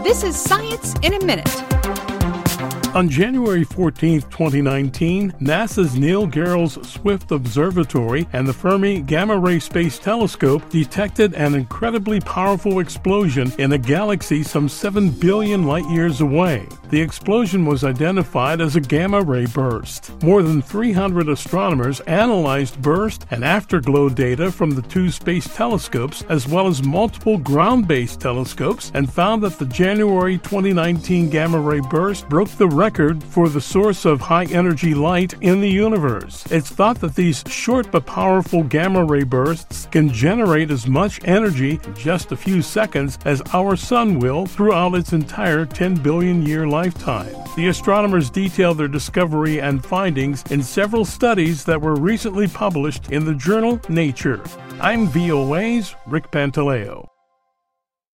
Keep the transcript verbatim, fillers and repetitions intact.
This is Science in a Minute. On January fourteenth, twenty nineteen, NASA's Neil Gehrels Swift Observatory and the Fermi Gamma Ray Space Telescope detected an incredibly powerful explosion in a galaxy some seven billion light-years away. The explosion was identified as a gamma ray burst. More than three hundred astronomers analyzed burst and afterglow data from the two space telescopes, as well as multiple ground-based telescopes, and found that the January twenty nineteen gamma ray burst broke the record for the source of high-energy light in the universe. It's thought that these short but powerful gamma ray bursts can generate as much energy in just a few seconds as our sun will throughout its entire ten billion year lifetime. The astronomers detailed their discovery and findings in several studies that were recently published in the journal Nature. I'm V O A's Rick Pantaleo.